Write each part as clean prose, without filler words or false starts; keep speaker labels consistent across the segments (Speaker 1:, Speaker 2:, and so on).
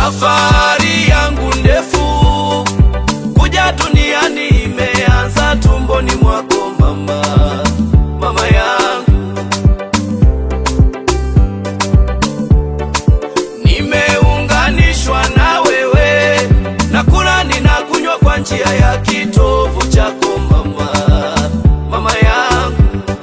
Speaker 1: Safari yangu ndefu kuja duniani imeanza tumboni mwako mama, mama yangu. Nimeunganishwa na wewe, nakula ninakunywa kwa njia ya kitovu chako mama, mama yangu.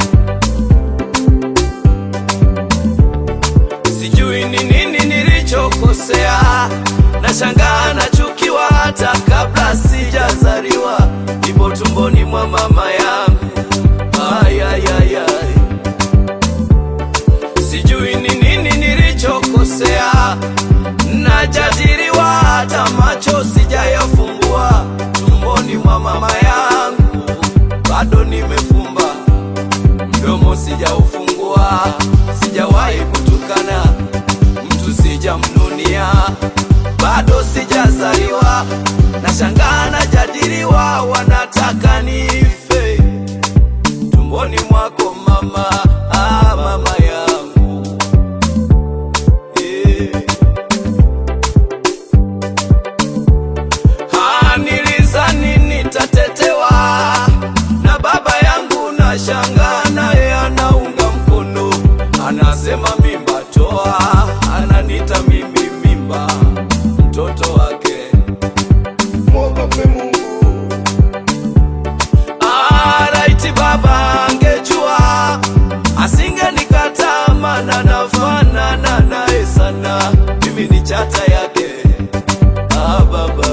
Speaker 1: Sijui ni nini nilichokosea, nashangaa nachukiwa hata kabla sijazaliwa, nipo tumboni mwa mama yangu. Ay, ay, ay, ay. Sijui ni nini nilichokosea, najadiliwa hata macho sijayafungua, tumboni mwa mama yangu bado nimefumba, mdomo sijaufungua, sijawahi kutukana mtu, sijamnunia, bado sijazaliwa, nashangaa najadiliwa, wanataka nife tumboni mwako mama, mama yangu. Nilizani nitatetewa na baba yangu, nashangaa naye anaunga mkono, anasema mimba toa, ananita mimi mimba, mtoto wake. Mwogope Mungu. Raiti baba angejua, asingenikataa, maana nafanana naye sana, mimi ni chata yake. Baba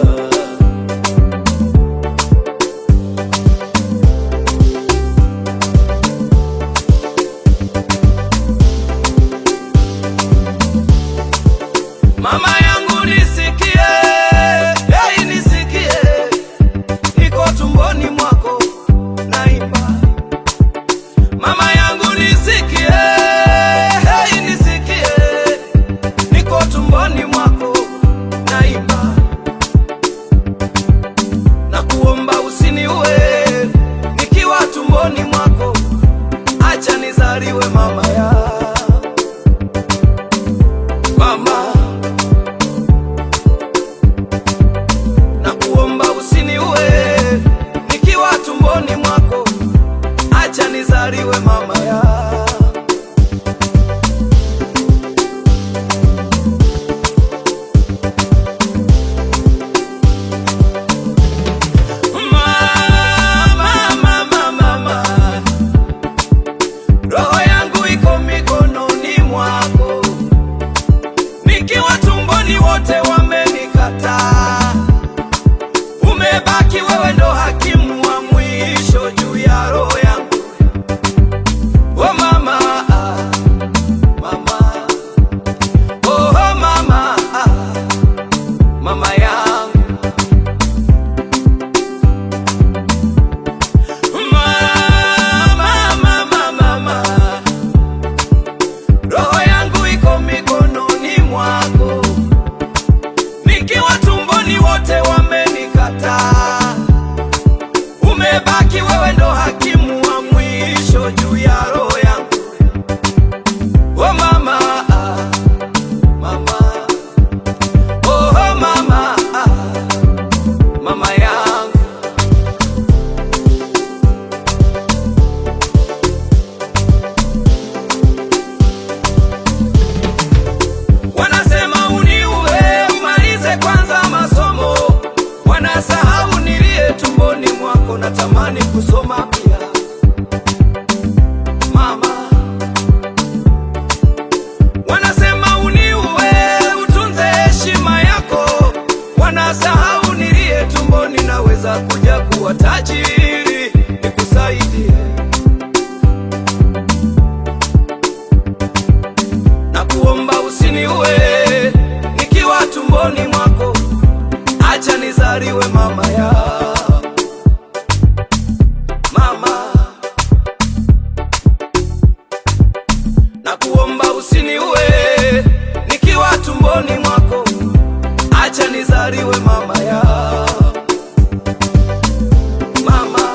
Speaker 1: mama yangu nisikie, hey nisikie, niko tumboni mwako naimba. Mama yangu nisikie, hey nisikie, niko tumboni mwako naimba. Nakuomba usiniue nikiwa tumboni mwako, acha nizaliwe mama ya mama. Nakuomba usiniue nikiwa tumboni mwako, acha nizaliwe mama ya roho yangu iko mikononi mwako, nikiwa tumboni wote wamenikataa, umebaki wewe ndo hakimu wa mwisho juu ya roho yangu. Oh mama, mama, oh mama, mama yangu. Roho yangu iko mikononi mwako, nikiwa tumboni wote wamenikataa, umebaki wewe ndo hakimu wa mwisho juu ya roho yangu. Oh mama, mama, oh mama, mama yangu. Wanasema uniue umalize kwanza masomo, wanasahau nilie tumboni mwako, natamani kusoma pia mama. Wanasema uniue utunze heshima yako, wanasahau nilie tumboni, naweza kuja kuwa tajiri nikusaidie. Nakuomba usiniue nikiwa tumboni mwako, acha nizaliwe mama ya mama. Nakuomba usiniue nikiwa tumboni mwako, acha nizaliwe mama ya mama.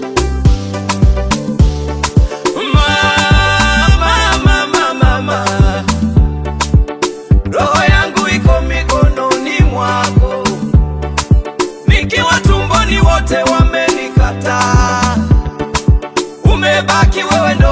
Speaker 1: Mama, mama, mama, mama. umebaki wewe ndo